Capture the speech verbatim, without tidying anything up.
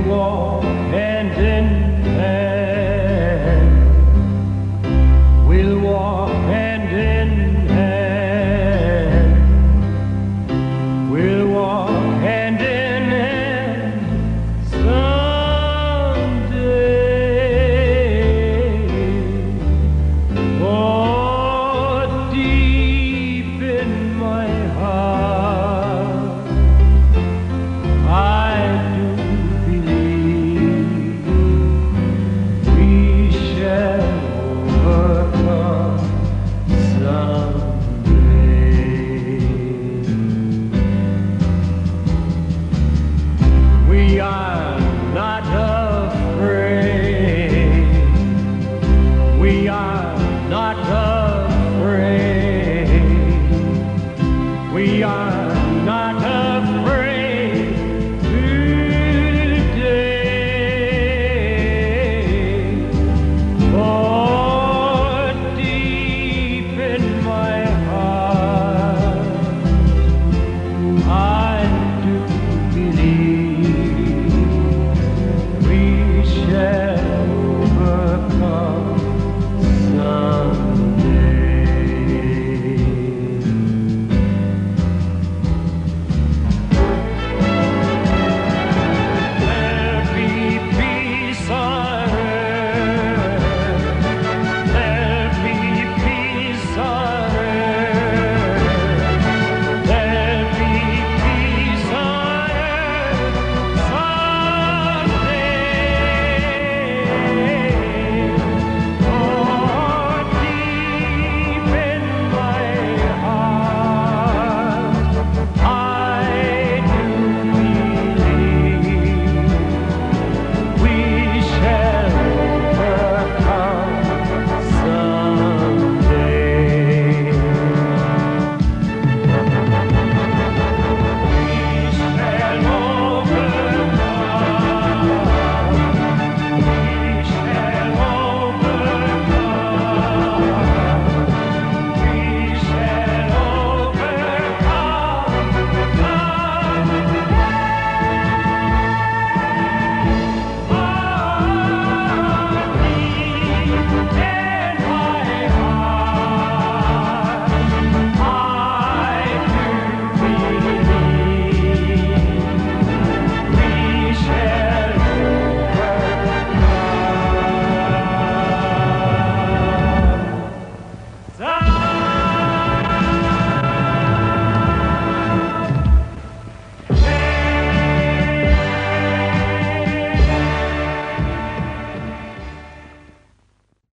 walk hand in hand. We'll walk hand in hand. We'll walk hand in hand someday. Oh, deep in my heart, I do believe we shall overcome someday. We are not afraid. We are not afraid. We are not afraid.